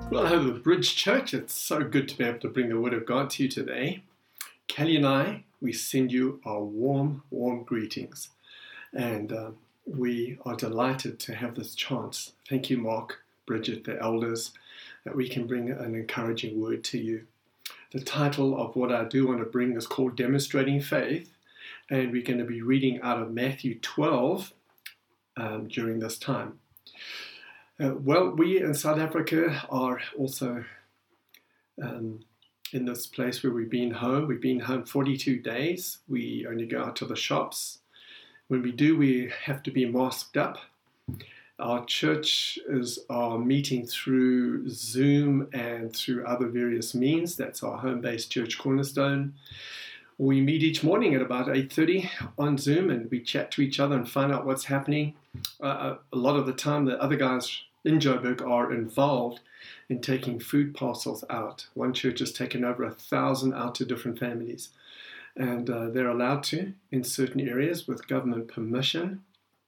Well, hello, Bridge Church. It's so good to be able to bring the Word of God to you today. Kelly and I, we send you our warm greetings. And we are delighted to have this chance. Thank you, Mark, Bridget, the elders, that we can bring an encouraging word to you. The title of what I do want to bring is called Demonstrating Faith. And we're going to be reading out of Matthew 12 during this time. Well, we in South Africa are also in this place where we've been home. We've been home 42 days. We only go out to the shops. When we do, we have to be masked up. Our church are meeting through Zoom and through other various means. That's our home-based church, Cornerstone. We meet each morning at about 8:30 on Zoom, and we chat to each other and find out what's happening. A lot of the time, the other guys in Joburg are involved in taking food parcels out. One church has taken over 1,000 out to different families, and they're allowed to in certain areas with government permission.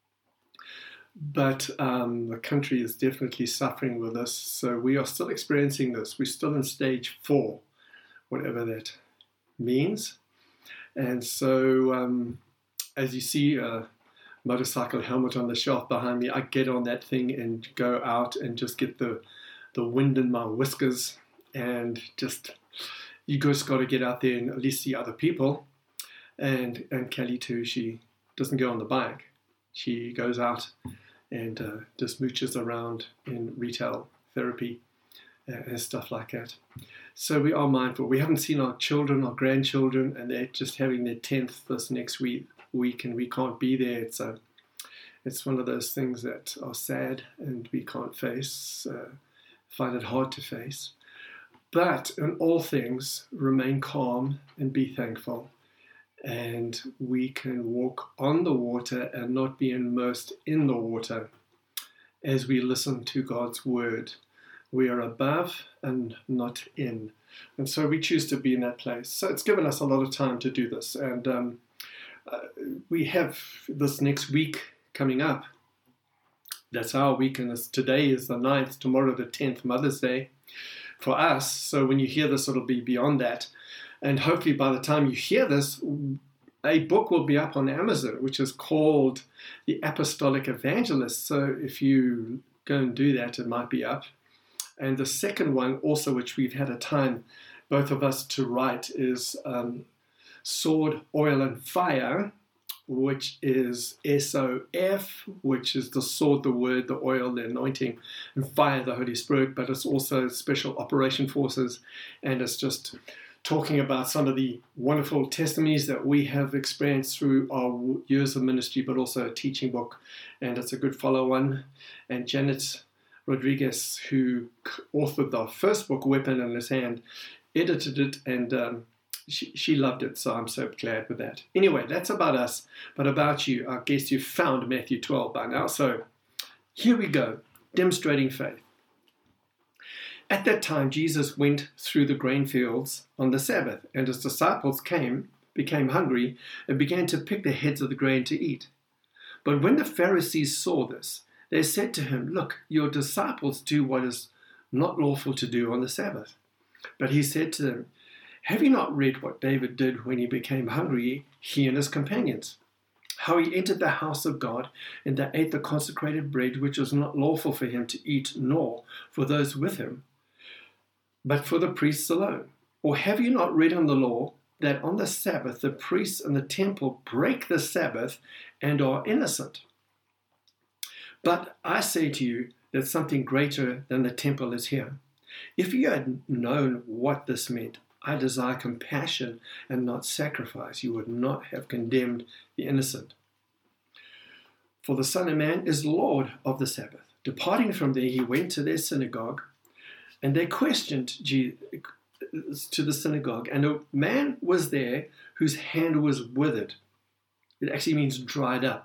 But the country is definitely suffering with this, so we are still experiencing this. We're still in stage 4, whatever that means. And so, as you see a motorcycle helmet on the shelf behind me, I get on that thing and go out and just get the wind in my whiskers, and you just got to get out there and at least see other people. And Kelly too, she doesn't go on the bike. She goes out and just mooches around in retail therapy and stuff like that. So we are mindful. We haven't seen our children, our grandchildren, and they're just having their 10th this next week, and we can't be there. It's one of those things that are sad and we can't face, find it hard to face. But in all things, remain calm and be thankful. And we can walk on the water and not be immersed in the water as we listen to God's word. We are above and not in. And so we choose to be in that place. So it's given us a lot of time to do this. And we have this next week coming up. That's our week. And today is the 9th, tomorrow the 10th, Mother's Day for us. So when you hear this, it'll be beyond that. And hopefully by the time you hear this, a book will be up on Amazon, which is called The Apostolic Evangelist. So if you go and do that, it might be up. And the second one also, which we've had a time, both of us, to write, is Sword, Oil and Fire, which is SOF, which is the sword, the word, the oil, the anointing, and fire, the Holy Spirit. But it's also Special Operation Forces, and it's just talking about some of the wonderful testimonies that we have experienced through our years of ministry, but also a teaching book, and it's a good follow-on. And Janet Rodriguez, who authored the first book, Weapon in His Hand, edited it, and she loved it, so I'm so glad with that. Anyway, that's about us, but about you, I guess you've found Matthew 12 by now, so here we go, demonstrating faith. At that time, Jesus went through the grain fields on the Sabbath, and his disciples became hungry, and began to pick the heads of the grain to eat. But when the Pharisees saw this, they said to him, "Look, your disciples do what is not lawful to do on the Sabbath." But he said to them, "Have you not read what David did when he became hungry, he and his companions? How he entered the house of God, and they ate the consecrated bread, which was not lawful for him to eat, nor for those with him, but for the priests alone? Or have you not read in the law that on the Sabbath the priests in the temple break the Sabbath and are innocent? But I say to you that something greater than the temple is here. If you had known what this meant, I desire compassion and not sacrifice, you would not have condemned the innocent. For the Son of Man is Lord of the Sabbath." Departing from there, he went to their synagogue, and they questioned Jesus to the synagogue. And a man was there whose hand was withered. It actually means dried up.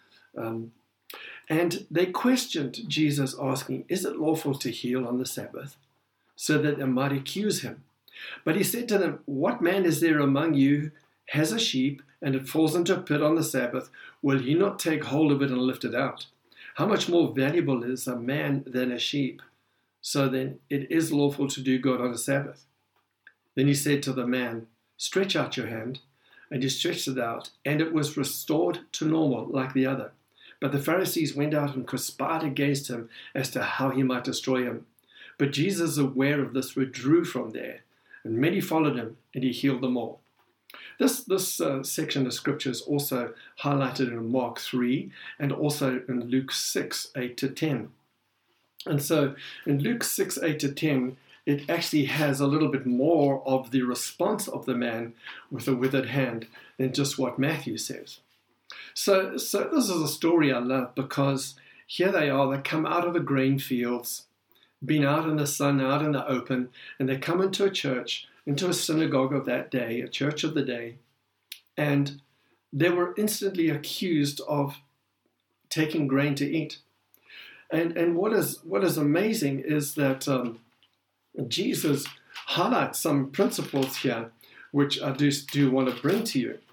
And they questioned Jesus, asking, "Is it lawful to heal on the Sabbath?" So that they might accuse him. But he said to them, "What man is there among you has a sheep, and it falls into a pit on the Sabbath? Will he not take hold of it and lift it out? How much more valuable is a man than a sheep? So then it is lawful to do good on a Sabbath. Then he said to the man, stretch out your hand. And he stretched it out, and it was restored to normal like the other. But the Pharisees went out and conspired against him as to how he might destroy him. But Jesus, aware of this, withdrew from there, and many followed him, and he healed them all. This section of scripture is also highlighted in Mark 3 and also in Luke 6, 8 to 10. And so in Luke 6, 8 to 10, it actually has a little bit more of the response of the man with a withered hand than just what Matthew says. So this is a story I love, because here they are, they come out of the grain fields, been out in the sun, out in the open, and they come into a church, into a synagogue of that day, a church of the day, and they were instantly accused of taking grain to eat. And what is amazing is that Jesus highlights some principles here, which I do want to bring to you.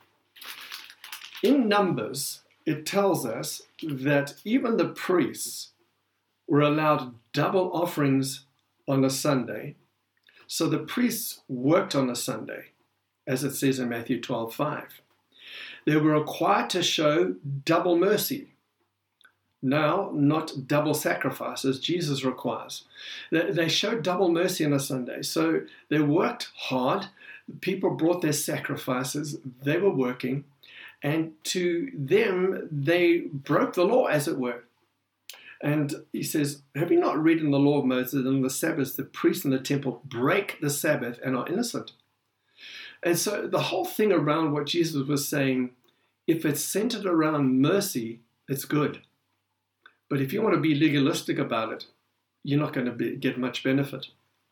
In Numbers, it tells us that even the priests were allowed double offerings on a Sunday. So the priests worked on a Sunday, as it says in Matthew 12:5. They were required to show double mercy. Now, not double sacrifice, as Jesus requires. They showed double mercy on a Sunday. So they worked hard. People brought their sacrifices. They were working. And to them, they broke the law, as it were. And he says, have you not read in the law of Moses that on the Sabbath, the priests in the temple break the Sabbath and are innocent? And so the whole thing around what Jesus was saying, if it's centered around mercy, it's good. But if you want to be legalistic about it, you're not going to get much benefit.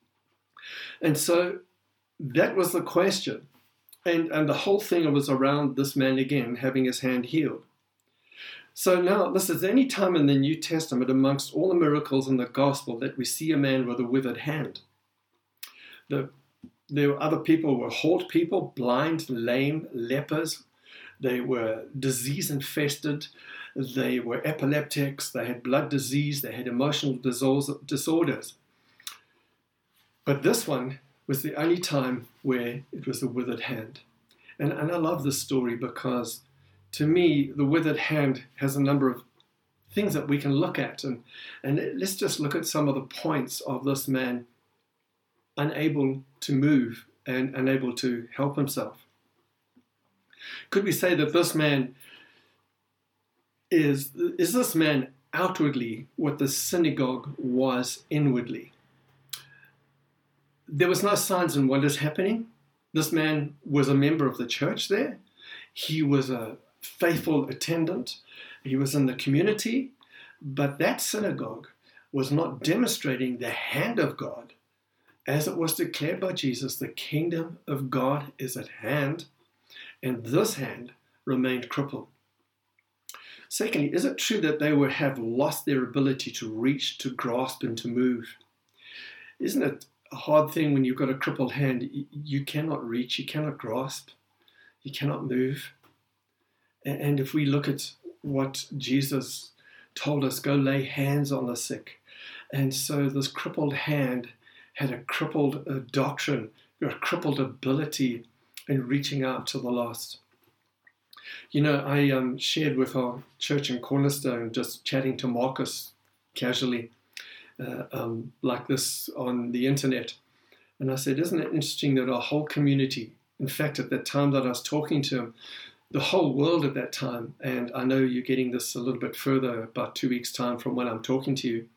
And so that was the question. And the whole thing was around this man again having his hand healed. So now, this is any time in the New Testament amongst all the miracles in the gospel that we see a man with a withered hand. There were other people who were halt people, blind, lame, lepers. They were disease infested. They were epileptics, they had blood disease, they had emotional disorders. But this one was the only time where it was a withered hand. And I love this story because, to me, the withered hand has a number of things that we can look at. And let's just look at some of the points of this man unable to move and unable to help himself. Could we say that this man is this man outwardly what the synagogue was inwardly? There was no signs and wonders happening. This man was a member of the church there. He was a faithful attendant. He was in the community. But that synagogue was not demonstrating the hand of God as it was declared by Jesus. The kingdom of God is at hand, and this hand remained crippled. Secondly, is it true that they would have lost their ability to reach, to grasp, and to move? Isn't it a hard thing when you've got a crippled hand? You cannot reach, you cannot grasp, you cannot move. And if we look at what Jesus told us, go lay hands on the sick. And so this crippled hand had a crippled doctrine, a crippled ability in reaching out to the lost. You know, I shared with our church in Cornerstone, just chatting to Marcus casually, like this on the internet. And I said, isn't it interesting that our whole community, in fact, at that time that I was talking to him, the whole world at that time, and I know you're getting this a little bit further, about 2 weeks' time from when I'm talking to you,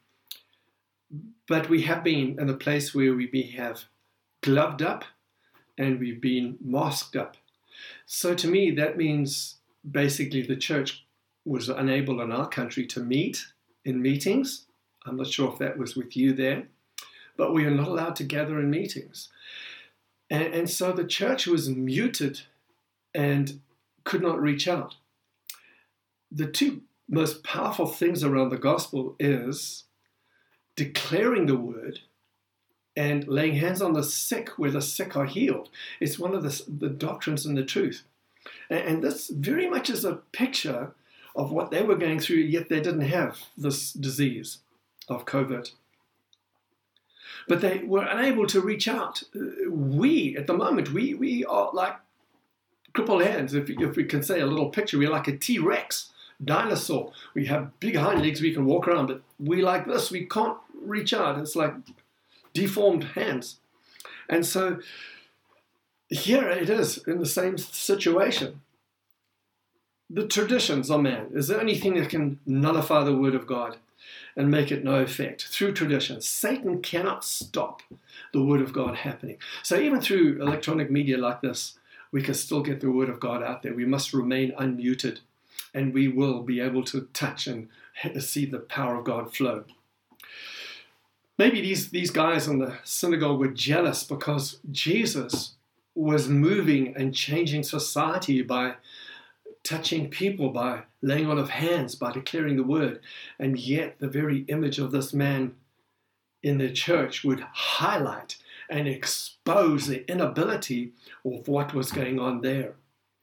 but we have been in a place where we have gloved up and we've been masked up. So to me, that means basically the church was unable in our country to meet in meetings. I'm not sure if that was with you there, but we are not allowed to gather in meetings. And so the church was muted and could not reach out. The two most powerful things around the gospel is declaring the word and laying hands on the sick where the sick are healed. It's one of the doctrines and the truth. And this very much is a picture of what they were going through, yet they didn't have this disease of COVID. but they were unable to reach out. We, at the moment, we are like crippled hands. If we can say a little picture, we're like a T-Rex dinosaur. We have big hind legs, we can walk around, but we like this, we can't reach out. It's like deformed hands. And so here it is in the same situation. The traditions of man is the only thing that can nullify the word of God and make it no effect. Through tradition, Satan cannot stop the word of God happening. So even through electronic media like this, we can still get the word of God out there. We must remain unmuted, and we will be able to touch and see the power of God flow. Maybe these guys in the synagogue were jealous because Jesus was moving and changing society by touching people, by laying on of hands, by declaring the word. And yet the very image of this man in the church would highlight and expose the inability of what was going on there.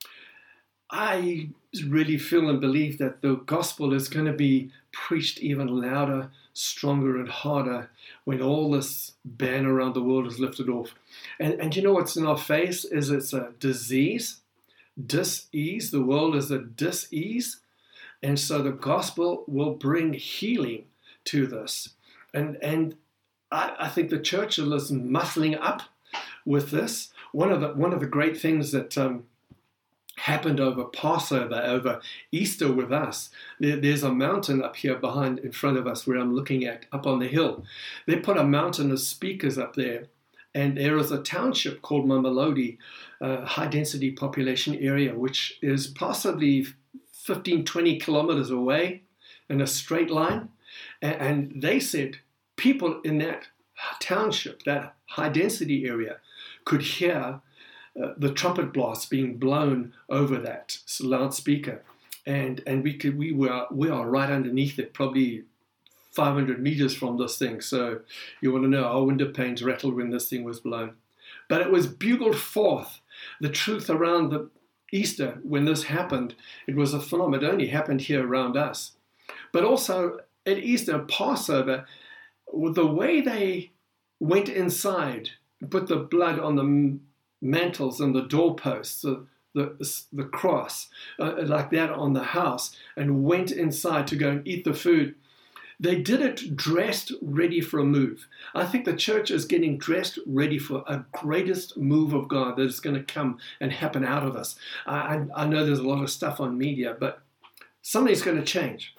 I really feel and believe that the gospel is going to be preached even louder, stronger and harder when all this ban around the world is lifted off. And you know what's in our face is it's a disease, dis-ease. The world is a dis-ease. And so the gospel will bring healing to this. And I think the church is muscling up with this. One of the great things that happened over Passover, over Easter with us, there's a mountain up here in front of us where I'm looking at, up on the hill. They put a mountain of speakers up there, and there is a township called Mamelodi, high density population area, which is possibly 15, 20 kilometers away in a straight line. And they said people in that township, that high density area, could hear the trumpet blasts being blown over that loudspeaker, and we are right underneath it, probably 500 meters from this thing. So you want to know, our window panes rattled when this thing was blown. But it was bugled forth, the truth around the Easter when this happened. It was a phenomenon. It only happened here around us. But also at Easter, Passover, the way they went inside, put the blood on the mantles and the doorposts, the cross, like that on the house, and went inside to go and eat the food. They did it dressed, ready for a move. I think the church is getting dressed, ready for a greatest move of God that is going to come and happen out of us. I know there's a lot of stuff on media, but something's going to change.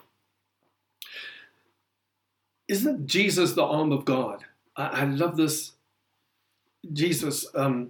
Isn't Jesus the arm of God? I love this. Jesus,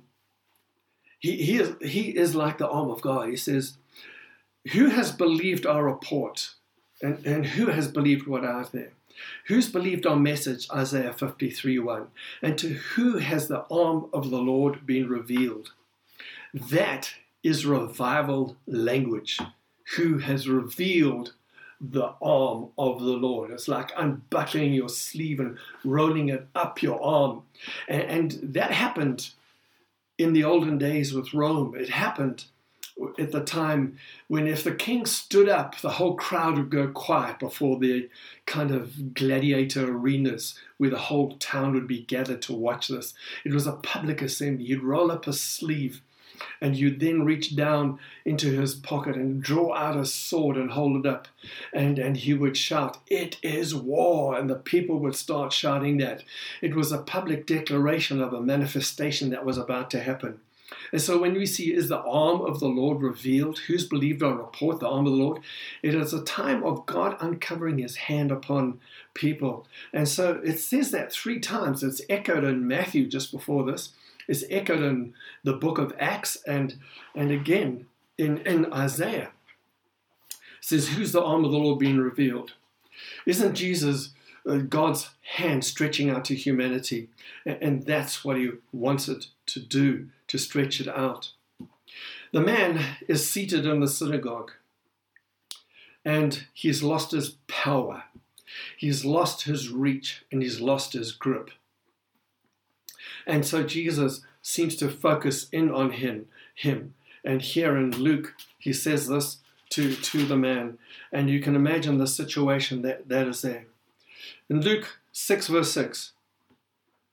he is like the arm of God. He says, who has believed our report? And who has believed what out there? Who's believed our message, Isaiah 53:1? And to who has the arm of the Lord been revealed? That is revival language. Who has revealed the arm of the Lord? It's like unbuckling your sleeve and rolling it up your arm. And that happened in the olden days with Rome. It happened at the time when if the king stood up, the whole crowd would go quiet before the kind of gladiator arenas where the whole town would be gathered to watch this. It was a public assembly. You'd roll up a sleeve and you'd then reach down into his pocket and draw out a sword and hold it up. And he would shout, "It is war." And the people would start shouting that. It was a public declaration of a manifestation that was about to happen. And so when we see, is the arm of the Lord revealed? Who's believed our report, the arm of the Lord? It is a time of God uncovering his hand upon people. And so it says that 3 times. It's echoed in Matthew just before this. It's echoed in the book of Acts and again in Isaiah. It says, who's the arm of the Lord being revealed? Isn't Jesus God's hand stretching out to humanity? And that's what he wanted to do, to stretch it out. The man is seated in the synagogue and he's lost his power. He's lost his reach and he's lost his grip. And so Jesus seems to focus in on him. And here in Luke, he says this to the man. And you can imagine the situation that is there. In Luke 6 verse 6,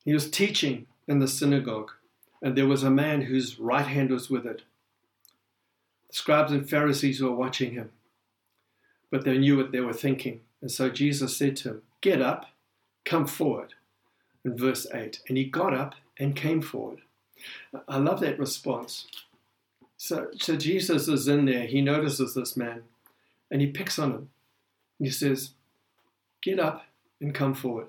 He was teaching in the synagogue, and there was a man whose right hand was withered. The scribes and Pharisees were watching him, but they knew what they were thinking. And so Jesus said to him, "Get up, come forward." In verse 8, and he got up and came forward. I love that response. So Jesus is in there. He notices this man, and he picks on him. He says, "Get up and come forward."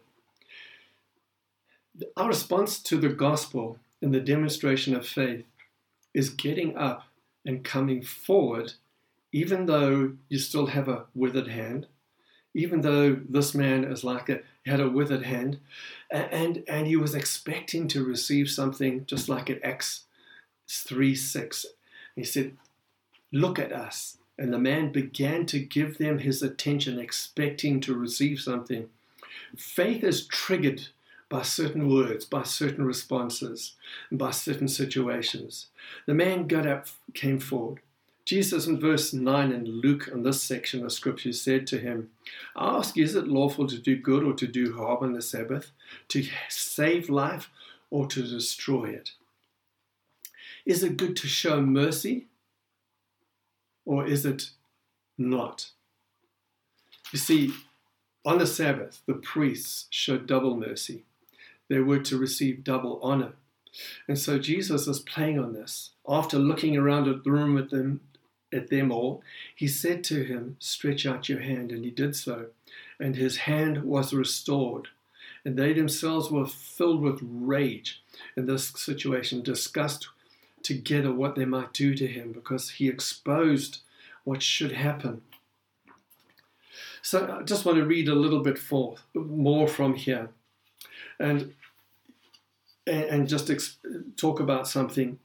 Our response to the gospel and the demonstration of faith is getting up and coming forward, even though you still have a withered hand, even though this man is had a withered hand, and he was expecting to receive something, just like at Acts 3:6. He said, "Look at us." And the man began to give them his attention, expecting to receive something. Faith is triggered by certain words, by certain responses, and by certain situations. The man got up, came forward. Jesus in verse 9 in Luke, in this section of scripture, said to him, "I ask you, is it lawful to do good or to do harm on the Sabbath, to save life or to destroy it? Is it good to show mercy or is it not?" You see, on the Sabbath, the priests showed double mercy. They were to receive double honor. And so Jesus is playing on this. After looking around at the room at them all, he said to him, "Stretch out your hand." And he did so. And his hand was restored. And they themselves were filled with rage in this situation, discussed together what they might do to him, because he exposed what should happen. So I just want to read a little bit more from here. And just talk about something.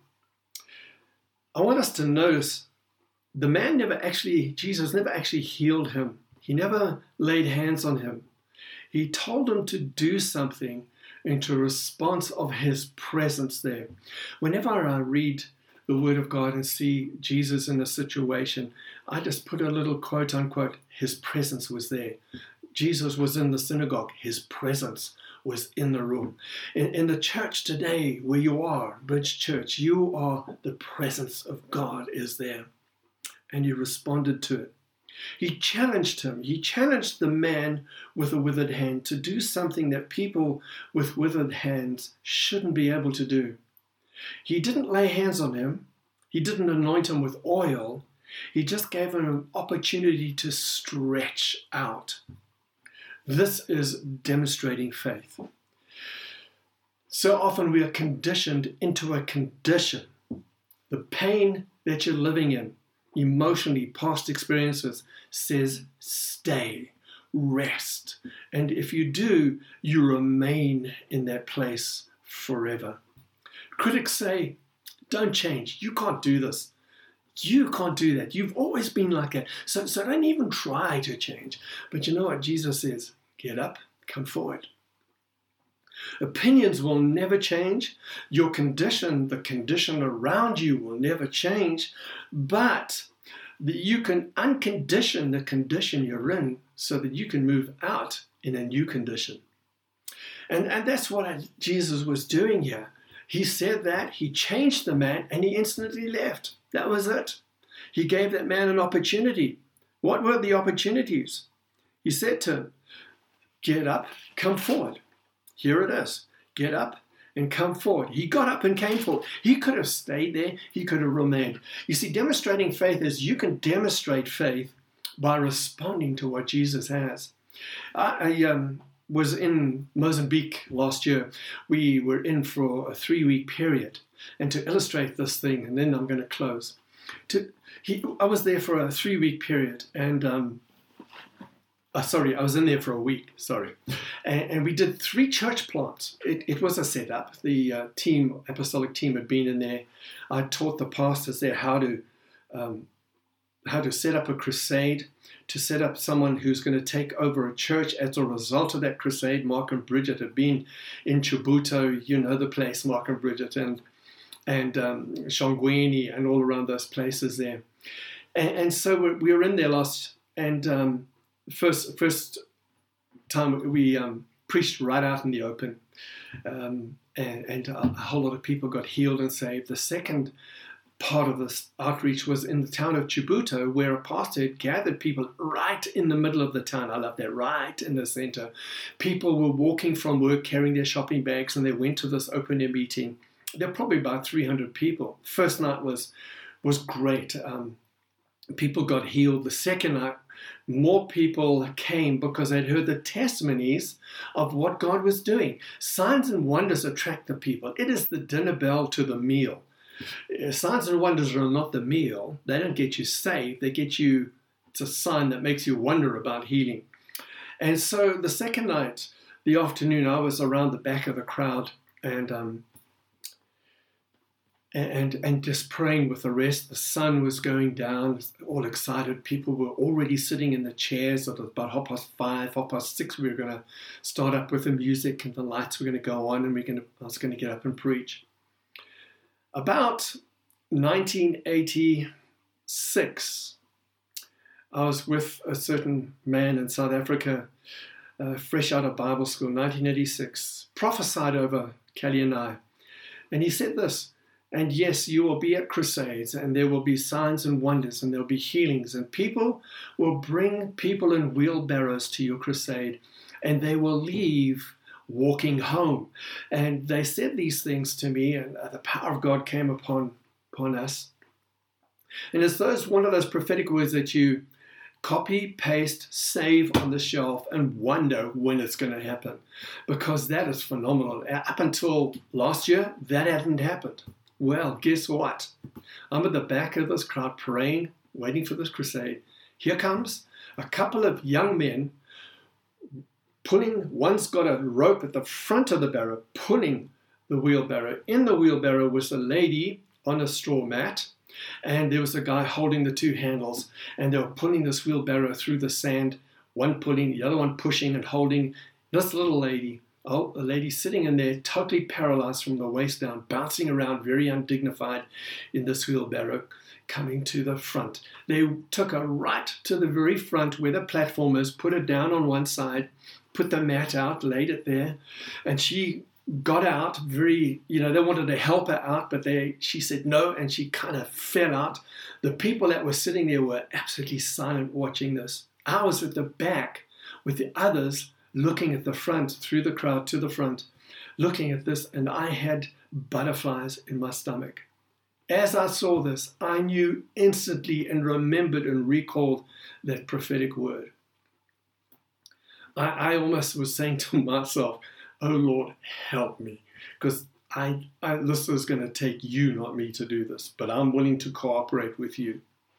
I want us to notice the man Jesus never actually healed him. He never laid hands on him. He told him to do something into response of his presence there. Whenever I read the Word of God and see Jesus in a situation, I just put a little quote unquote, his presence was there. Jesus was in the synagogue. His presence was in the room. In the church today, where you are, Bridge Church, you are, the presence of God is there. And he responded to it. He challenged him. He challenged the man with a withered hand to do something that people with withered hands shouldn't be able to do. He didn't lay hands on him. He didn't anoint him with oil. He just gave him an opportunity to stretch out. This is demonstrating faith. So often we are conditioned into a condition. The pain that you're living in, emotionally, past experiences, says stay, rest. And if you do, you remain in that place forever. Critics say, don't change. You can't do this. You can't do that. You've always been like that. So don't even try to change. But you know what Jesus says? Get up, come forward. Opinions will never change. Your condition, the condition around you will never change. But you can uncondition the condition you're in so that you can move out in a new condition. And that's what Jesus was doing here. He said that, he changed the man, and he instantly left. That was it. He gave that man an opportunity. What were the opportunities? He said to him, get up, come forward. Here it is. Get up and come forward. He got up and came forward. He could have stayed there. He could have remained. You see, demonstrating faith is you can demonstrate faith by responding to what Jesus has. I was in Mozambique last year. We were in for a 3-week period. And to illustrate this thing, and then I'm going to close. I was there for a 3-week period, and I was in there for a week, and we did 3 church plants. It was a setup. The apostolic team had been in there. I taught the pastors there how to set up a crusade, to set up someone who's going to take over a church as a result of that crusade. Mark and Bridget had been in Chibuto, you know the place, Mark and Bridget, and Shongweni and all around those places there. And so we were in there first time we preached right out in the open. And a whole lot of people got healed and saved. The second part of this outreach was in the town of Chibuto, where a pastor had gathered people right in the middle of the town. I love that, right in the center. People were walking from work carrying their shopping bags, and they went to this open-air meeting. There were probably about 300 people. First night was great. People got healed. The second night, more people came because they'd heard the testimonies of what God was doing. Signs and wonders attract the people. It is the dinner bell to the meal. Signs and wonders are not the meal. They don't get you saved. They get you, it's a sign that makes you wonder about healing. And so the second night, the afternoon, I was around the back of the crowd and just praying with the rest. The sun was going down, all excited. People were already sitting in the chairs at about 5:30, 6:30. We were going to start up with the music and the lights were going to go on, and I was going to get up and preach. About 1986, I was with a certain man in South Africa, fresh out of Bible school, 1986, prophesied over Kelly and I. And he said this, and yes, you will be at crusades, and there will be signs and wonders, and there will be healings, and people will bring people in wheelbarrows to your crusade, and they will leave walking home. And they said these things to me, and the power of God came upon us. And it's one of those prophetic words that you copy, paste, save on the shelf, and wonder when it's going to happen, because that is phenomenal. Up until last year, that hadn't happened. Well, guess what? I'm at the back of this crowd praying, waiting for this crusade. Here comes a couple of young men one's got a rope at the front of the barrow, pulling the wheelbarrow. In the wheelbarrow was a lady on a straw mat, and there was a guy holding the two handles, and they were pulling this wheelbarrow through the sand, one pulling, the other one pushing and holding this little lady. Oh, a lady sitting in there, totally paralyzed from the waist down, bouncing around, very undignified in this wheelbarrow, coming to the front. They took her right to the very front where the platform is, put her down on one side, put the mat out, laid it there, and she got out they wanted to help her out, but she said no, and she kind of fell out. The people that were sitting there were absolutely silent watching this. I was at the back with the others looking at the front, through the crowd to the front, looking at this, and I had butterflies in my stomach. As I saw this, I knew instantly and remembered and recalled that prophetic word. I almost was saying to myself, oh Lord, help me, because this is going to take you, not me, to do this, but I'm willing to cooperate with you.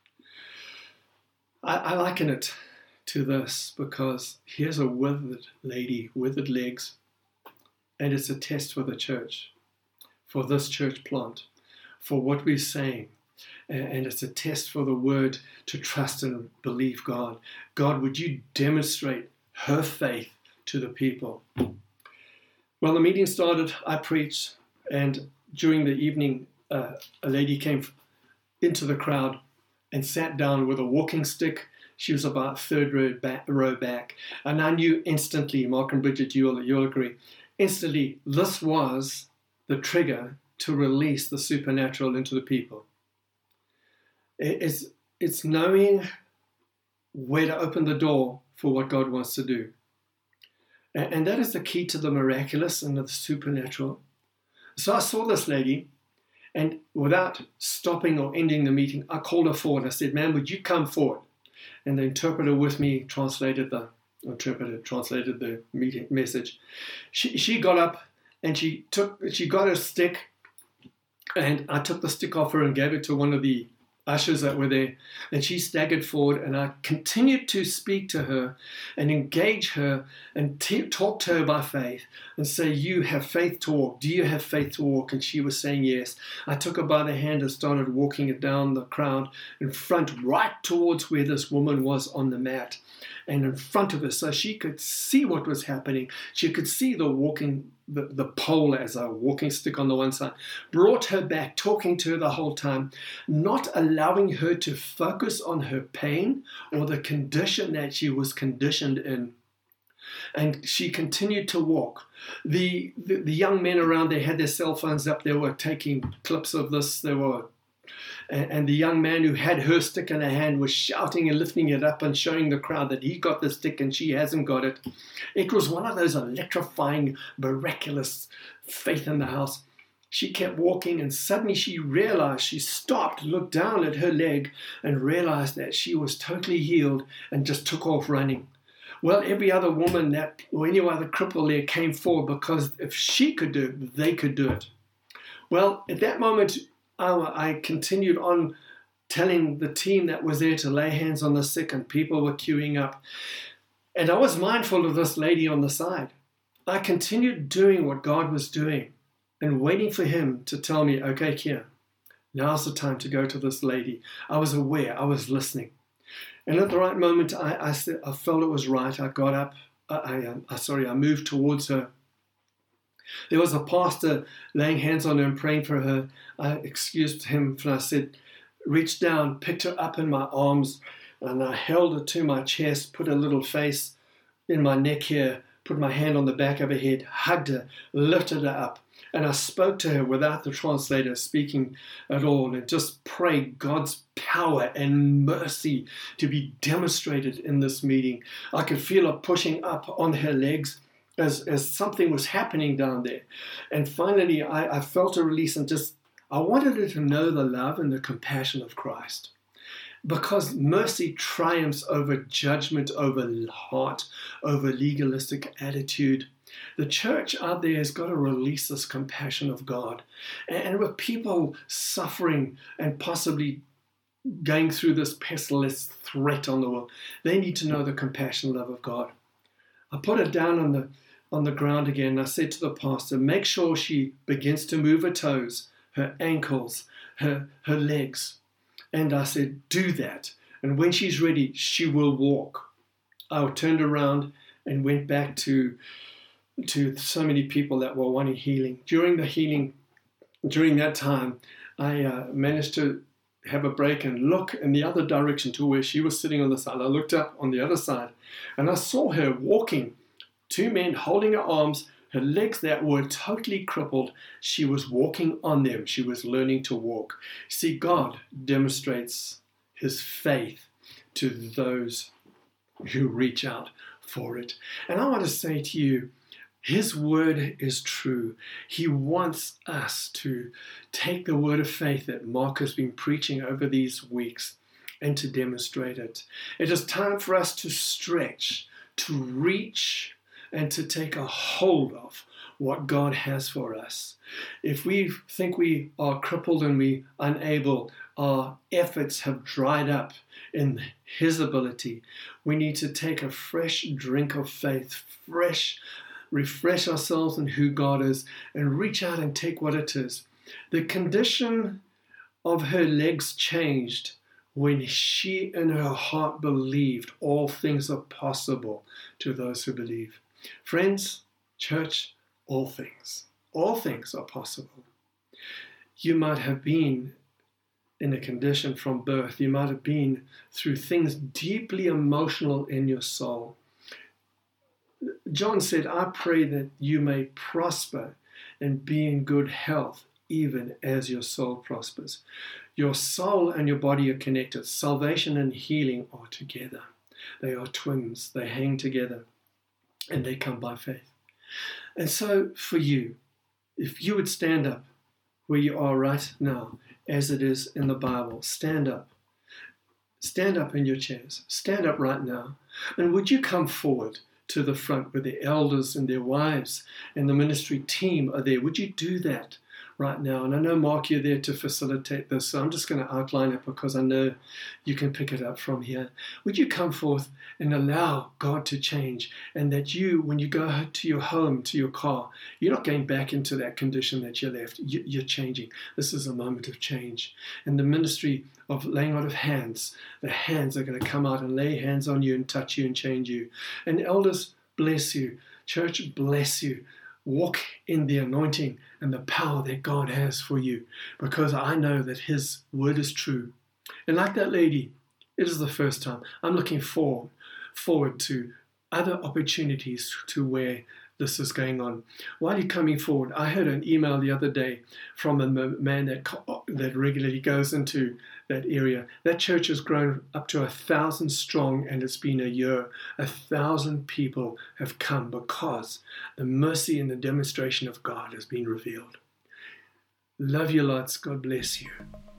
I liken it to this because here's a withered lady, withered legs, and it's a test for the church, for this church plant, for what we're saying. And it's a test for the word to trust and believe God. God, would you demonstrate her faith to the people? Well, the meeting started, I preached, and during the evening, a lady came into the crowd and sat down with a walking stick. She was about third row back. And I knew instantly, Mark and Bridget, you'll agree, instantly this was the trigger to release the supernatural into the people. It's knowing where to open the door for what God wants to do. And that is the key to the miraculous and the supernatural. So I saw this lady, and without stopping or ending the meeting, I called her forward. I said, ma'am, would you come forward? And the interpreter with me translated the meeting message. She got up and she got her stick, and I took the stick off her and gave it to one of the ushers that were there, and she staggered forward, and I continued to speak to her and engage her and talk to her by faith and say, you have faith to walk. Do you have faith to walk? And she was saying yes. I took her by the hand and started walking it down the crowd in front, right towards where this woman was on the mat, and in front of her, so she could see what was happening. She could see the pole as a walking stick on the one side, brought her back, talking to her the whole time, not allowing her to focus on her pain or the condition that she was conditioned in. And she continued to walk. The young men around there had their cell phones up. They were taking clips of this. And the young man who had her stick in her hand was shouting and lifting it up and showing the crowd that he got the stick and she hasn't got it. It was one of those electrifying, miraculous faith in the house. She kept walking, and suddenly she realized, she stopped, looked down at her leg, and realized that she was totally healed, and just took off running. Well, every other woman or any other cripple there came forward, because if she could do it, they could do it. Well, at that moment, I continued on telling the team that was there to lay hands on the sick, and people were queuing up. And I was mindful of this lady on the side. I continued doing what God was doing and waiting for him to tell me, okay, Kia, now's the time to go to this lady. I was aware, I was listening. And at the right moment, I felt it was right. I got up, I moved towards her. There was a pastor laying hands on her and praying for her. I excused him, and I said, reached down, picked her up in my arms, and I held her to my chest, put a little face in my neck here, put my hand on the back of her head, hugged her, lifted her up. And I spoke to her without the translator speaking at all, and just prayed God's power and mercy to be demonstrated in this meeting. I could feel her pushing up on her legs as something was happening down there. And finally, I felt a release, and I wanted her to know the love and the compassion of Christ. Because mercy triumphs over judgment, over heart, over legalistic attitude. The church out there has got to release this compassion of God. And with people suffering and possibly going through this pestilence threat on the world, they need to know the compassion and love of God. I put her down on the ground again, and I said to the pastor, make sure she begins to move her toes, her ankles, her legs. And I said, do that. And when she's ready, she will walk. I turned around and went back to so many people that were wanting healing. During that time, I managed to have a break and look in the other direction to where she was sitting on the side. I looked up on the other side, and I saw her walking. Two men holding her arms, her legs that were totally crippled. She was walking on them. She was learning to walk. See, God demonstrates his faith to those who reach out for it. And I want to say to you, his word is true. He wants us to take the word of faith that Mark has been preaching over these weeks and to demonstrate it. It is time for us to stretch, to reach, and to take a hold of what God has for us. If we think we are crippled and we unable, our efforts have dried up in his ability, we need to take a fresh drink of faith, refresh ourselves in who God is, and reach out and take what it is. The condition of her legs changed when she in her heart believed all things are possible to those who believe. Friends, church, all things are possible. You might have been in a condition from birth. You might have been through things deeply emotional in your soul. John said, I pray that you may prosper and be in good health, even as your soul prospers. Your soul and your body are connected. Salvation and healing are together. They are twins. They hang together, and they come by faith. And so for you, if you would stand up where you are right now, as it is in the Bible, stand up. Stand up in your chairs. Stand up right now. And would you come forward to the front where the elders and their wives and the ministry team are there? Would you do that right now? And I know, Mark, you're there to facilitate this, so I'm just going to outline it because I know you can pick it up from here. Would you come forth and allow God to change, and that you, when you go to your home, to your car, you're not going back into that condition that you left. You're changing. This is a moment of change. And the ministry of laying out of hands, the hands are going to come out and lay hands on you and touch you and change you. And elders, bless you. Church, bless you. Walk in the anointing and the power that God has for you, because I know that his word is true. And like that lady, it is the first time. I'm looking forward to other opportunities to where this is going on. While you're coming forward, I heard an email the other day from a man that regularly goes into that area. That church has grown up to 1,000 strong, and it's been a year. 1,000 people have come because the mercy and the demonstration of God has been revealed. Love you lots. God bless you.